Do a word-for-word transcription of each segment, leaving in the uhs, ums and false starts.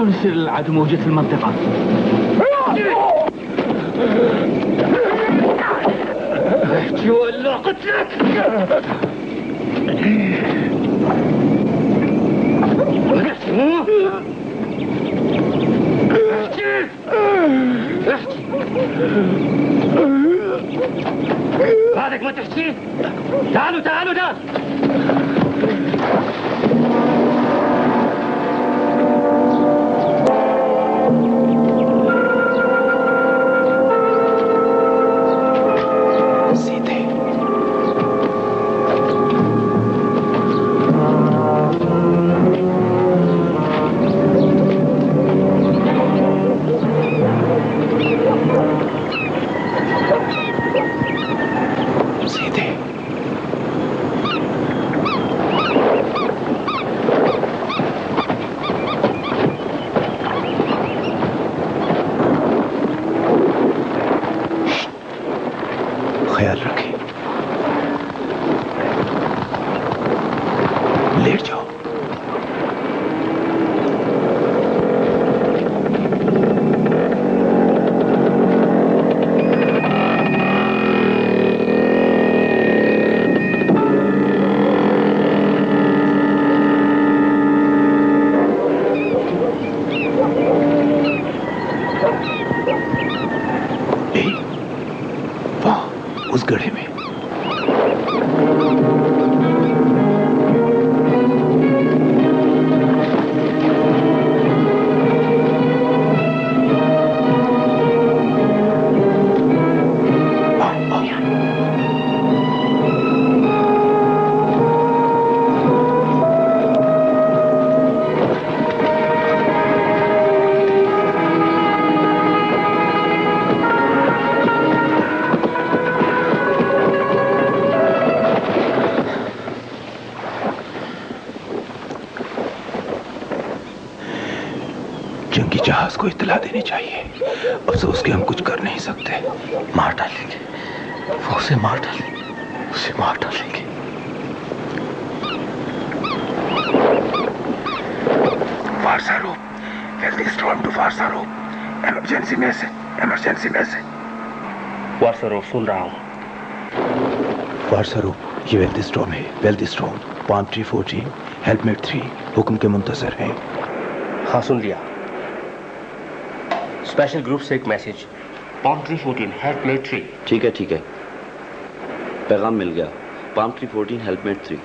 شلون يصير العدو موجود في المنطقة؟ احكي ولا قتلك! احكي! احكي! بعدك ما تحكي؟ تعالوا تعالوا ده! को इत्तला देनी चाहिए। अफसोस कि हम कुछ कर नहीं सकते। मार डालेंगे, वो उसे मार डालेंगे, उसे मार डालेंगे। फारसा रूप, हेल्थ स्टॉर्म टू फारसा रूप, इमरजेंसी मैसेज, इमरजेंसी मैसेज। फारसा रूप सुन रहा हूँ। फारसा रूप, ये वेल्थ स्टॉर्म है, wealth storm, palm tree fourteen, helpmate three, हुक्म के मुंतजर हैं। हाँ सुन लिया। स्पेशल ग्रुप से एक message, palm tree fourteen, helpmate three. ठीक है ठीक है, पैगाम मिल गया। Palm tree fourteen, helpmate three.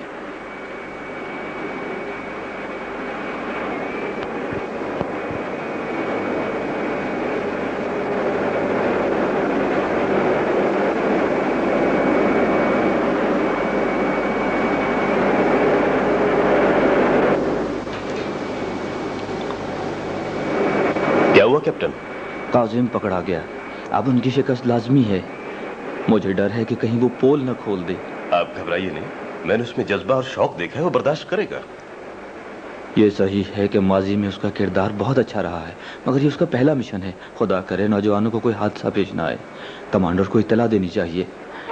क्या हुआ कैप्टन? काजिम पकड़ा गया। अब उनकी शिकस्त लाजमी है। मुझे डर है कि कहीं वो पोल न खोल दे। आप घबराइए नहीं, मैंने उसमें जज्बा और शौक देखा है, वो बर्दाश्त करेगा। ये सही है कि माजी में उसका किरदार बहुत अच्छा रहा है, मगर ये उसका पहला मिशन है। खुदा करे नौजवानों को कोई हादसा पेश ना आए। कमांडर को इत्तला देनी चाहिए।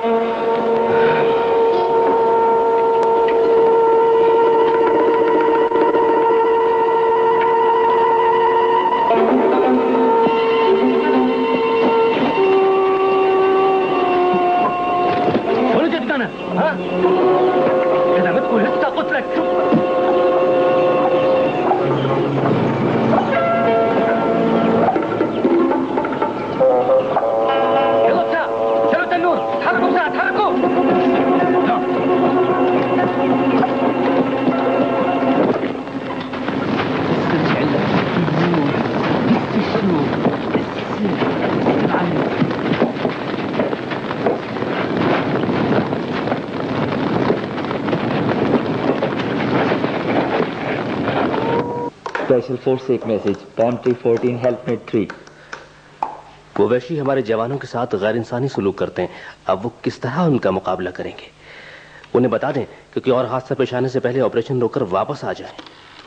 स्पेशल फोर्स से एक message, palm tree fourteen, helpmate three. वो वैशी हमारे जवानों के साथ गैर इंसानी सलूक करते हैं। अब वो किस तरह उनका मुकाबला करेंगे? उन्हें बता दें क्योंकि और हादसा पेश आने से पहले ऑपरेशन रोककर वापस आ जाएं।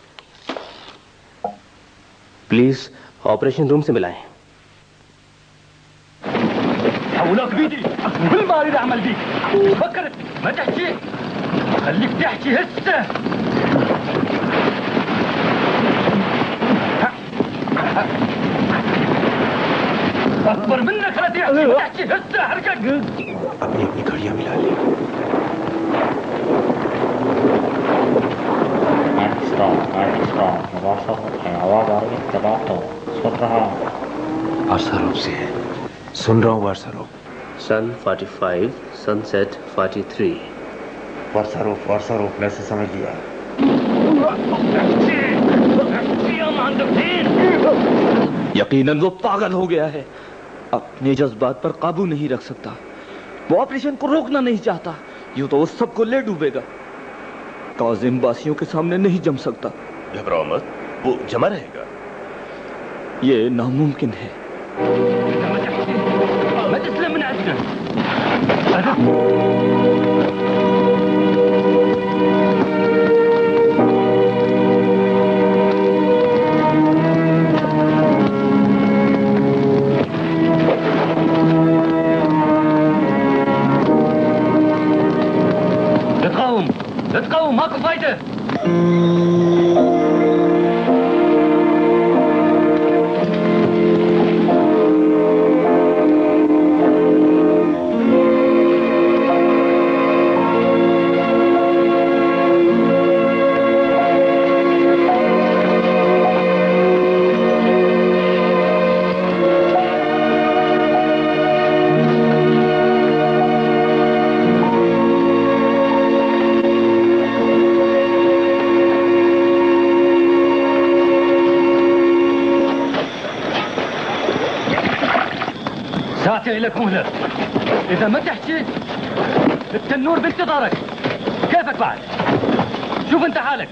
प्लीज ऑपरेशन रूम से मिलाएं। حولك بيدي بالماري ده عمل بيك فكرت ما تحكي خليك تحكي هسه अकबर मिन्ना खलती है अच्छी हिस्सा हरकत अपनी अपनी घड़ियां मिला ली आवाज आ रही है जवाब तो सुन रहा वारसा रूप से है सुन रहा हूँ वारसा रूप सन पैंतालीस सनसेट तैंतालीस वर्षा रूप वर्षा रूप मैं से समझ लिया यकीनन वो पागल हो गया है अपने जज्बात पर काबू नहीं रख सकता वो ऑपरेशन को रोकना नहीं चाहता यूं तो वो सबको ले डूबेगा काजिम बासियों के सामने नहीं जम सकता घबराओ मत वो जमा रहेगा ये नामुमकिन है ما تسلم من عندنا تقاوم تقاوم ماكو فايدة ساعتين لك مهلة إذا ما تحكي التنور بانتظارك كيفك بعد شوف انت حالك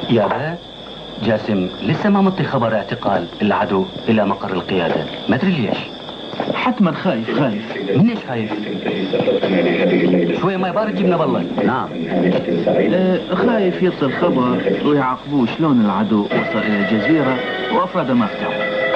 يابا جاسم لسه ما مطي خبر اعتقال العدو الى مقر القيادة، ما ادري ليش. حتما خايف خايف. من ايش خايف؟ شوية ما يبارد جبنا بالله. نعم. آه خايف يصل خبر ويعاقبوه شلون العدو وصل الى الجزيرة وافراد ماسكو.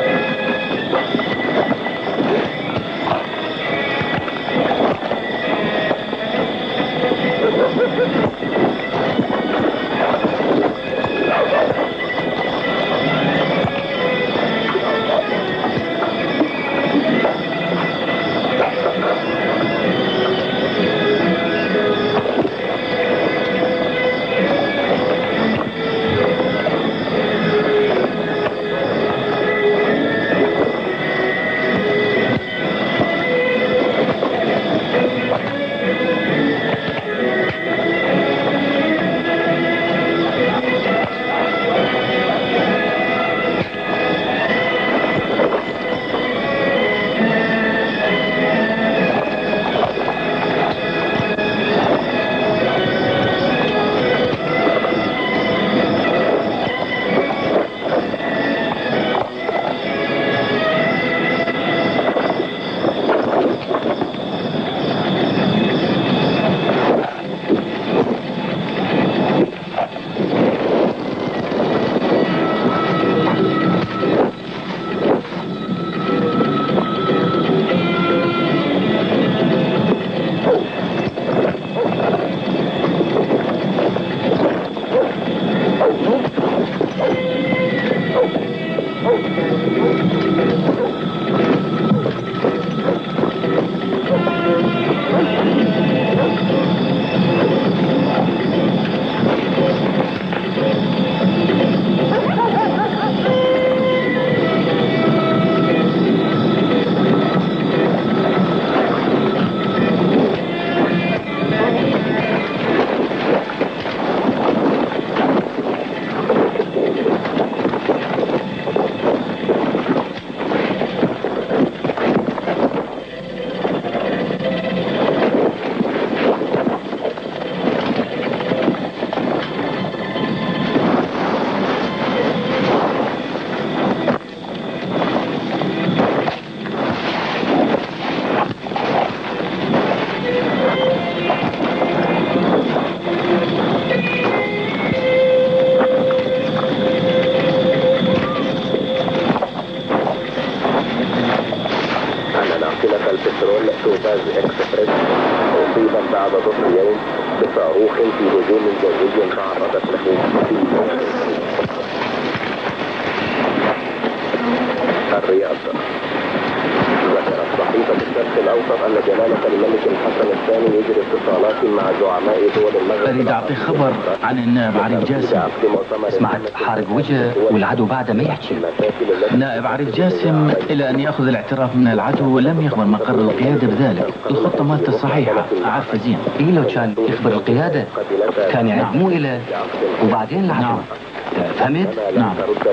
اريد اعطي خبر عن النائب عريف جاسم. سمعت حارق وجه والعدو بعده ما يحكي. نائب عريف جاسم الى ان ياخذ الاعتراف من العدو لم يخبر مقر القيادة بذلك. الخطة مالته صحيحة عارفة زين. ايه لو كان يخبر القيادة كان يعدموه الى وبعدين العدو. نعم. فهمت؟ نعم.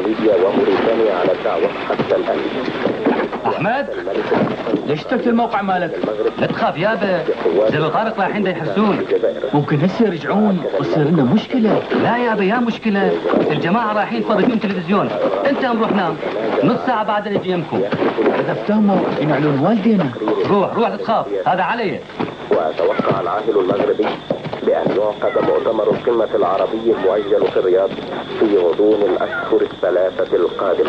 احمد ليش تركت الموقع مالك؟ لا تخاف يابا، زلو طارق رايحين دا يحرسون. ممكن هسه يرجعون وتصير لنا مشكلة. لا يابا يا مشكلة، الجماعة رايحين يفرجون تلفزيون، انت روح نام، نص ساعة بعد نجي يمكم. اذا افتهموا ينعلون والدينا. روح روح لا تخاف، هذا علي. وتوقع العاهل المغربي بأن يعقد مؤتمر القمة العربي المؤجل في الرياض في غضون الأشهر الثلاثة القادمة.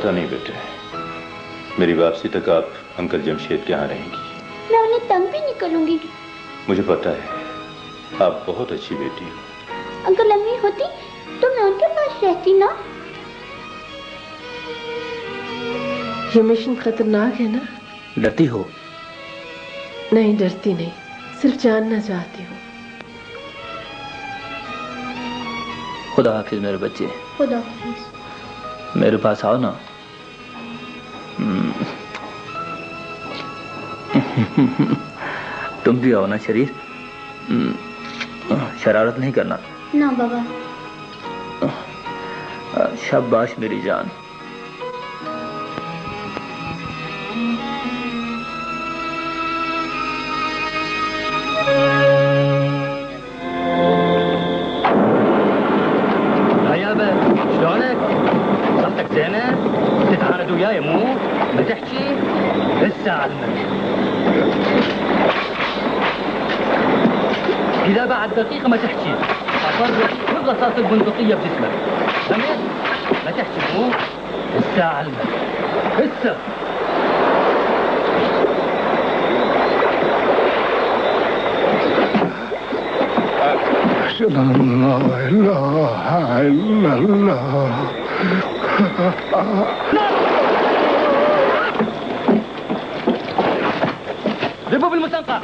पता नहीं बेटे, मेरी वापसी तक आप अंकल जमशेद के यहाँ रहेंगी। मैं उन्हें तंग भी नहीं करूंगी। मुझे पता है, आप बहुत अच्छी बेटी हो। अगर अम्मी होती तो मैं उनके पास रहती ना। ये मिशन खतरनाक है ना? डरती हो? नहीं, डरती नहीं, सिर्फ जानना चाहती हूँ। खुदा हाफिज मेरे बच्चे। खुदा हाफिज। मेरे पास आओ ना। तुम भी आओ ना शरीर। शरारत नहीं करना ना बाबा। शाबाश मेरी जान। شلونك؟ صحتك زينة؟ تتعاند وياي مو؟ ما تحكي؟ لسه علمك. إذا بعد دقيقة ما تحكي أفرغ كل رصاص البندقية بجسمك. فهمت؟ ما تحكي مو؟ لسه علمك. لسه. أشهد أن لا إله إلا الله. ذبوا بالمستنقع.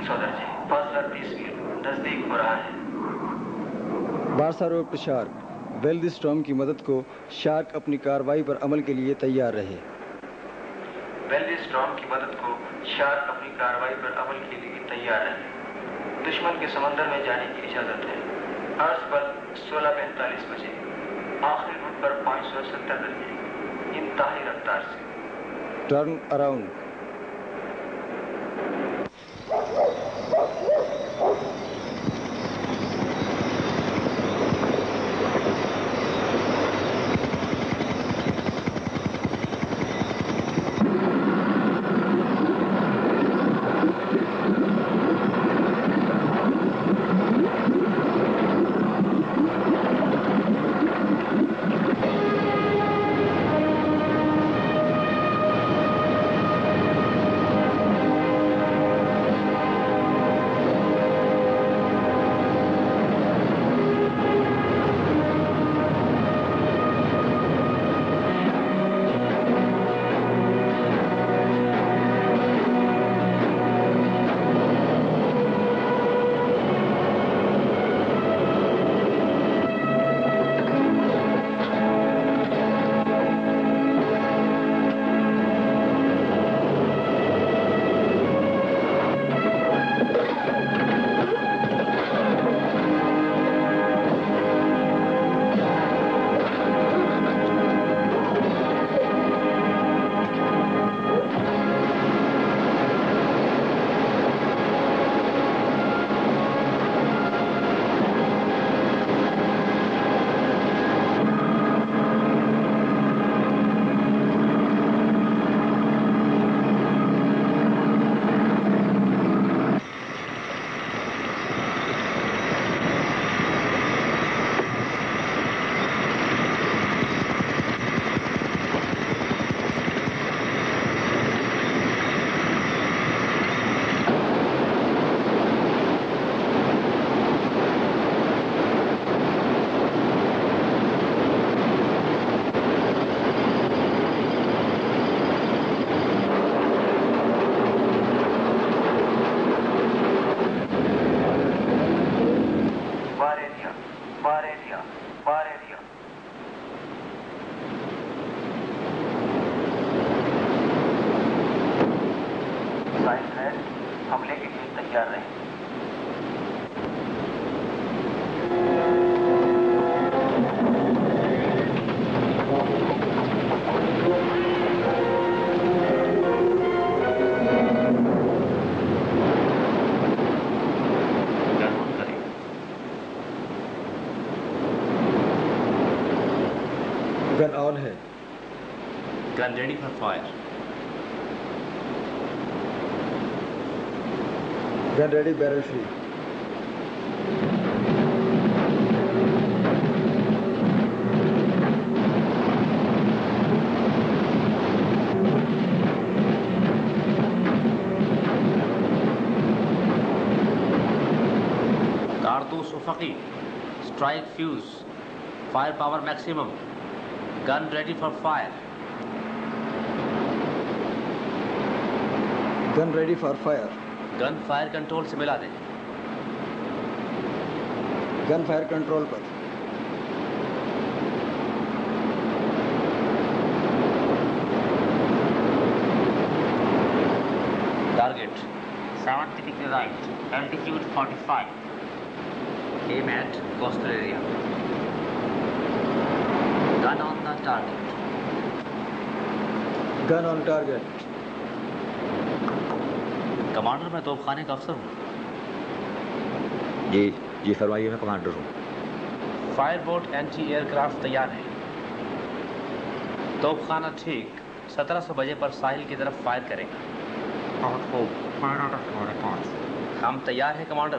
सौ दर्जे, फासला तीस मील, नजदीक हो रहा है। बारसा रोड पर शार्क, वेल्दी स्टॉर्म की मदद को शार्क अपनी कार्रवाई पर अमल के लिए तैयार रहे। वेल्दी स्टॉर्म की मदद को शार्क अपनी कार्रवाई पर अमल के लिए तैयार रहे। दुश्मन के समंदर में जाने की इजाजत है। अर्ज पर सोलह पैंतालीस बजे, आखिरी रूट पर पाँच सौ सत्तर दर्जे, इंतहाई रफ्तार से। Turn around. गन ऑन है। Gun ready for fire. Gun ready, barrel free. कारतूस उफकी, strike fuse, fire power maximum, gun ready for fire. Gun ready for fire. Gun fire control से मिला दें। गन फायर कंट्रोल पर। Target seventy degree right, altitude forty-five. Aim at coastal area. Gun on the target. Gun on target. Commander, मैं तोपखाने का अफसर हूँ। जी जी फरमाइए, मैं कमांडर हूँ। फायर बोट एंटी एयरक्राफ्ट तैयार है। तोपखाना ठीक सत्रह सौ बजे पर साहिल की तरफ फायर करेगा। हम तैयार हैं कमांडर।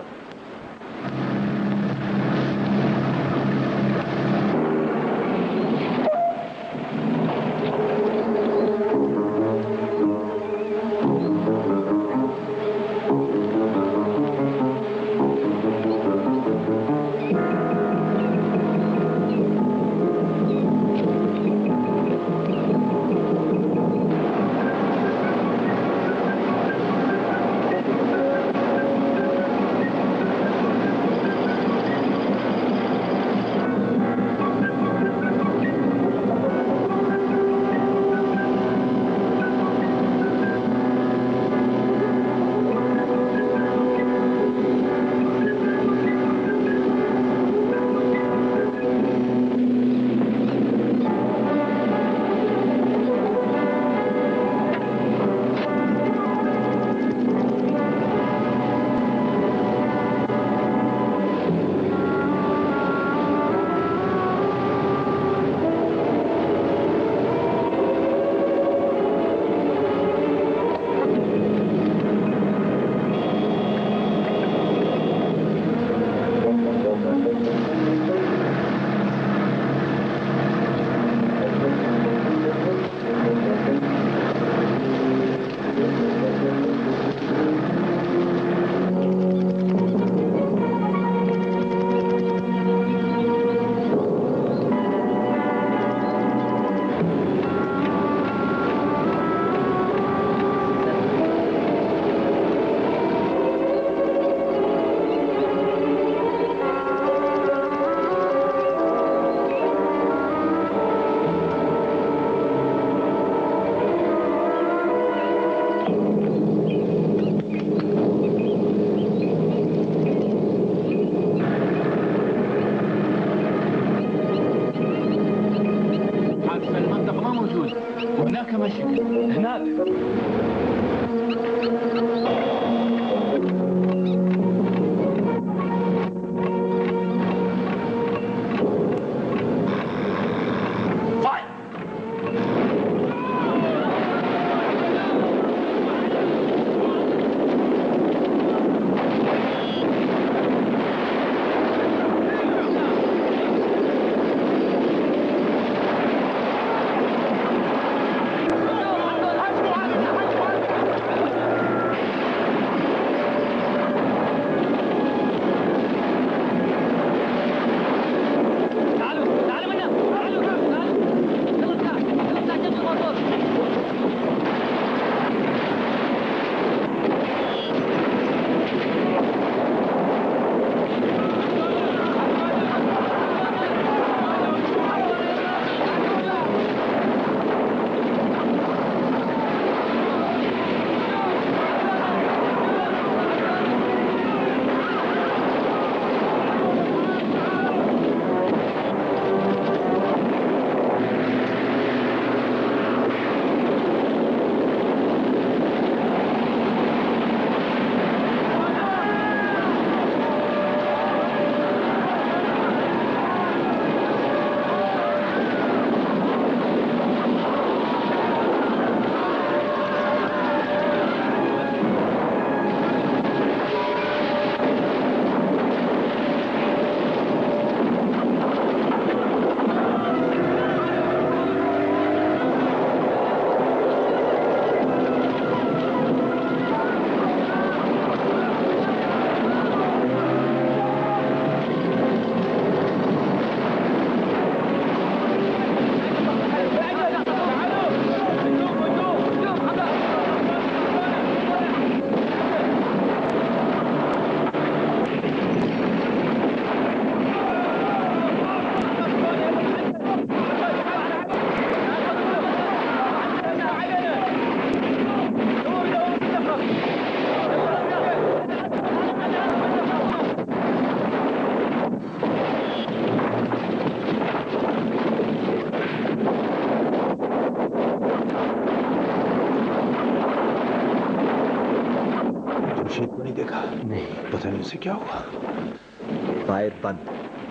मालूम इसे क्या हुआ। फायर बंद।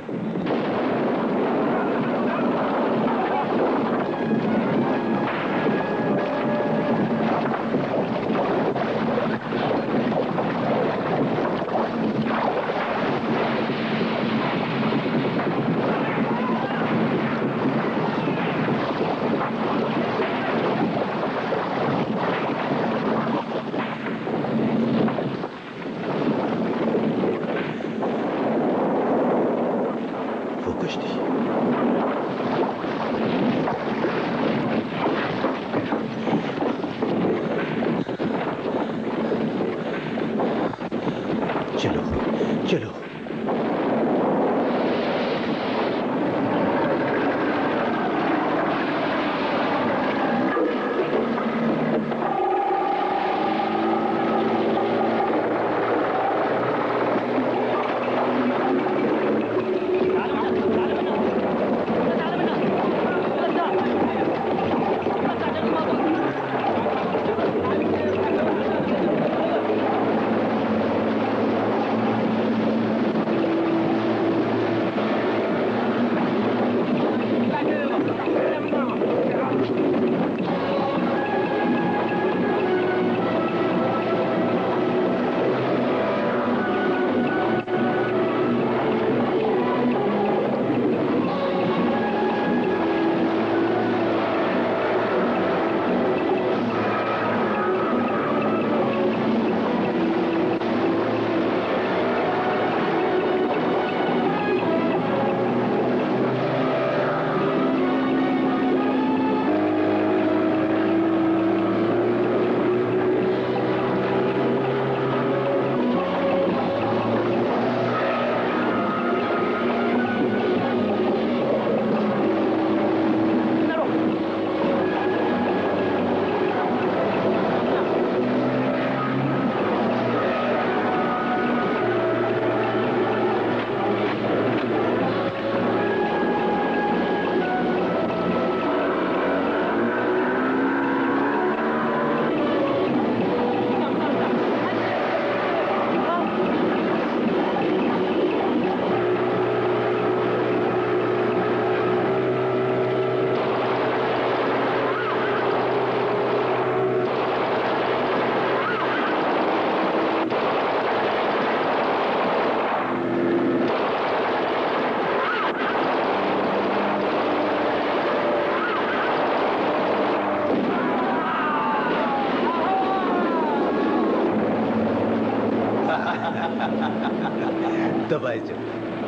दबाए चलो।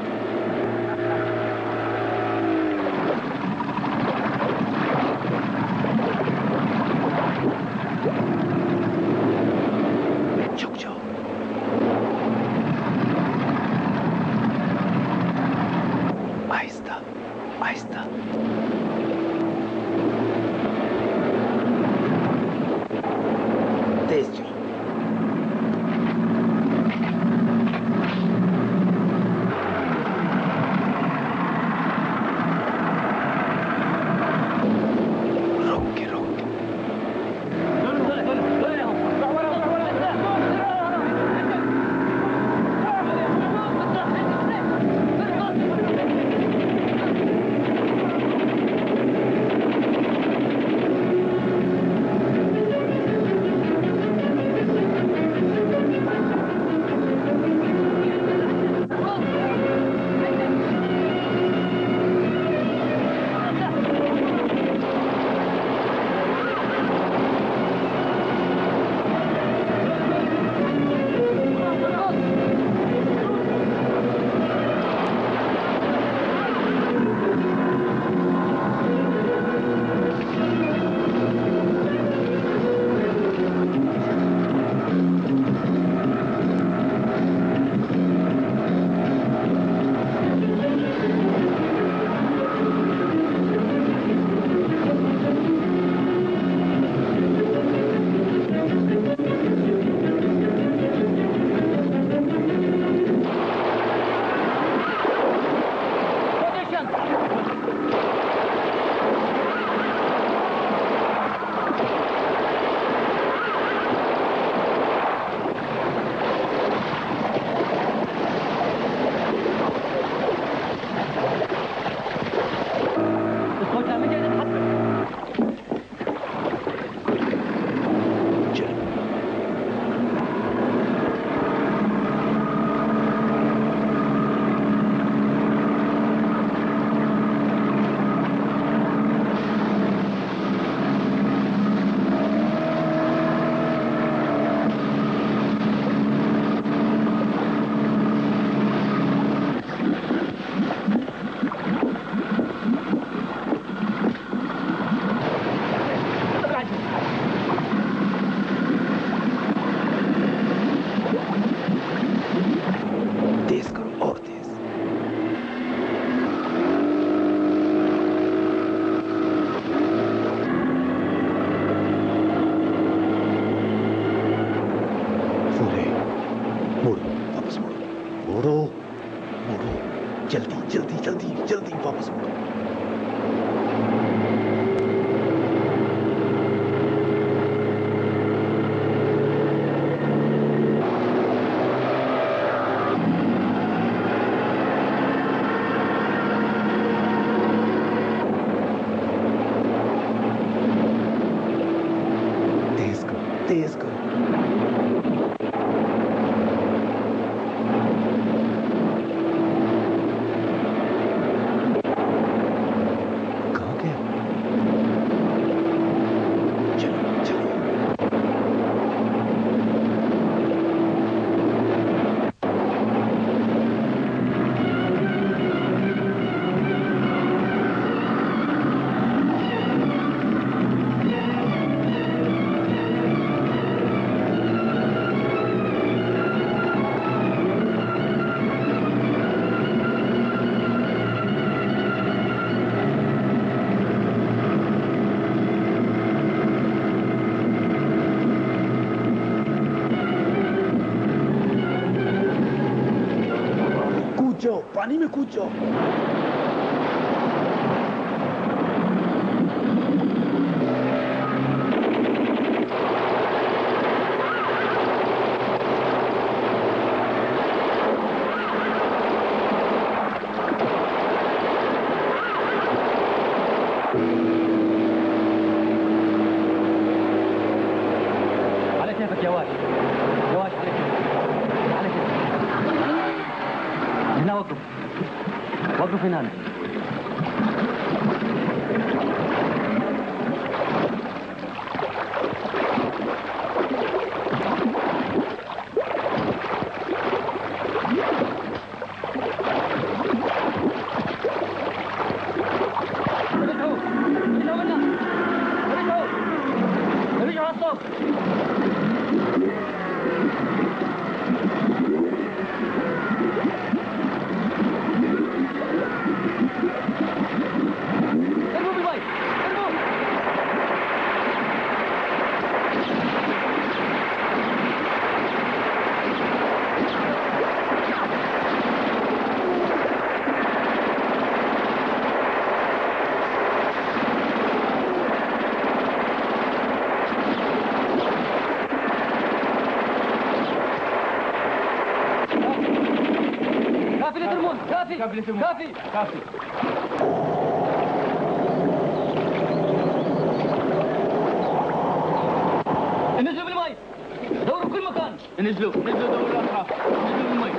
झुक जाओ। आहिस्ता आहिस्ता। तेज चलो। मोड़ो मोड़ो, जल्दी जल्दी जल्दी जल्दी वापस मोड़ो। तेज करो तेज करो। पानी में कूद जाओ। على كيفك يا واش يا واش على كيفك. هنا وقف وقف هنا. كافي كافي كافي كافي. انزلوا بالمي، دوروا كل مكان. انزلوا انزلوا دوروا الاطراف، انزلوا بالمي.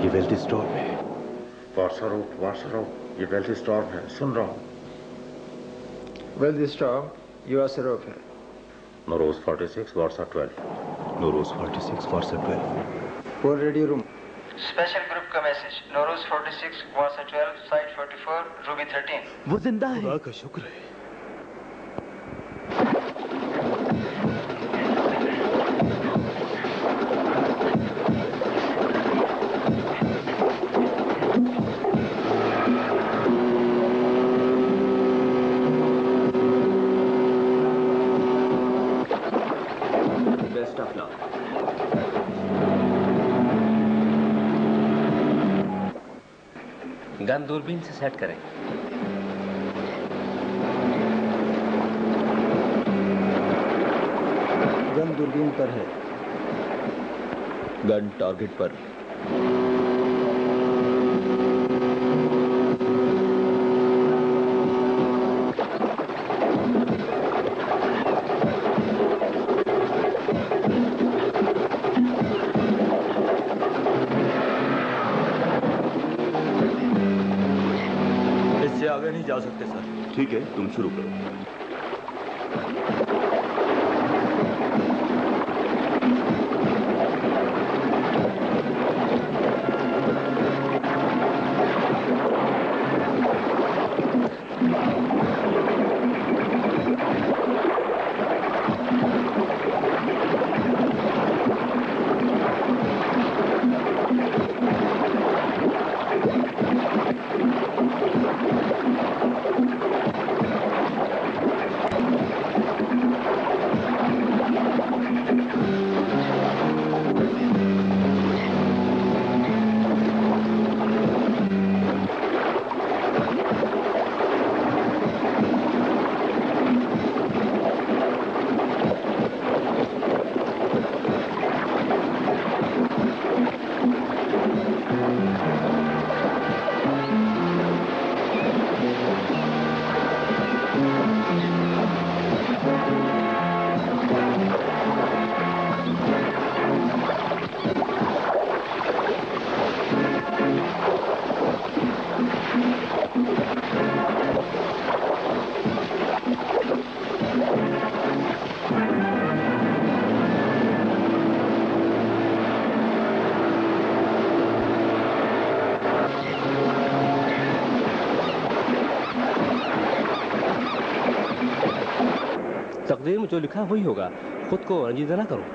ये वेल्टी स्टॉर्म है। वार्सारूप, वार्सारूप, ये वेल्टी स्टॉर्म है, सुन रहा हूँ। वेल्टी स्टॉर्म, ये वार्सारूप है। नोरोज छियालीस, वार्सा बारह। नोरोज छियालीस, वार्सा बारह। Four radio room. Special group का मैसेज, नोरोज छियालीस, वार्सा बारह, साइट चौवालीस, रूबी तेरह। वो जिंदा है। खुदा का शुक्र है। Best of luck. गन दूरबीन से सेट करें। गन दूरबीन पर है। गन टारगेट पर। इससे आगे नहीं जा सकते सर। ठीक है, तुम शुरू करो। तकदीर में जो लिखा वही होगा, खुद को रंजीदा ना करो।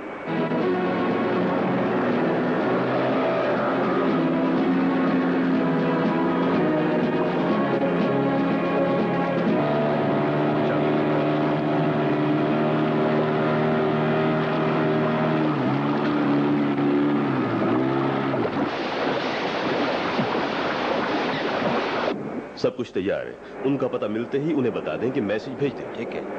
सब कुछ तैयार है। उनका पता मिलते ही उन्हें बता दें कि मैसेज भेज दें। ठीक है।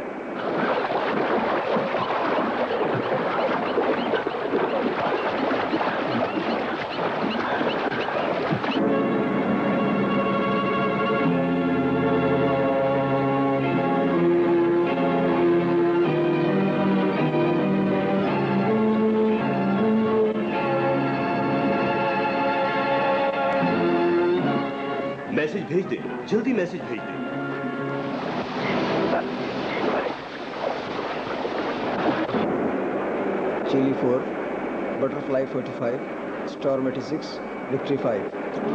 मैसेज भेज दें, जल्दी मैसेज भेज दें। चिली फोर, बटरफ्लाई पैंतालीस, स्टॉर्म छियासी, विक्ट्री फाइव।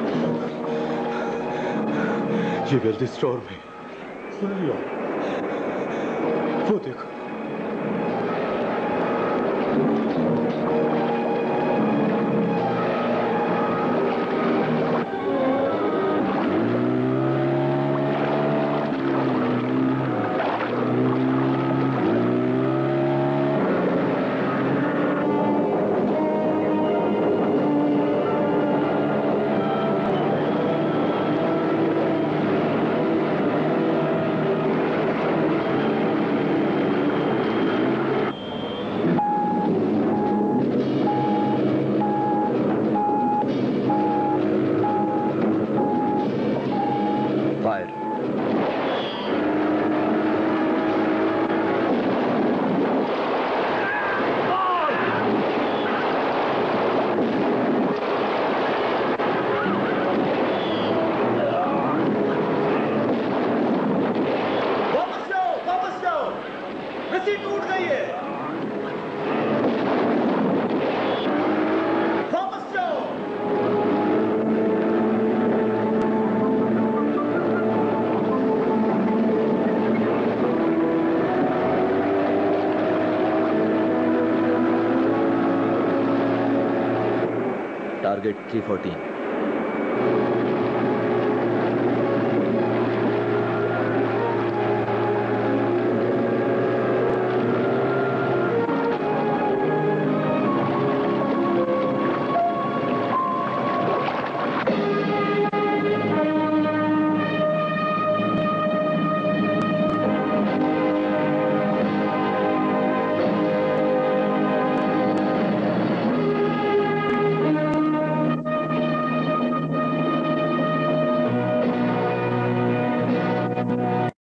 ये वेल्टी स्टॉर्म है। सुन लिया? वो देखो। रस्सी टूट गई है। वापस जाओ। Target three fourteen.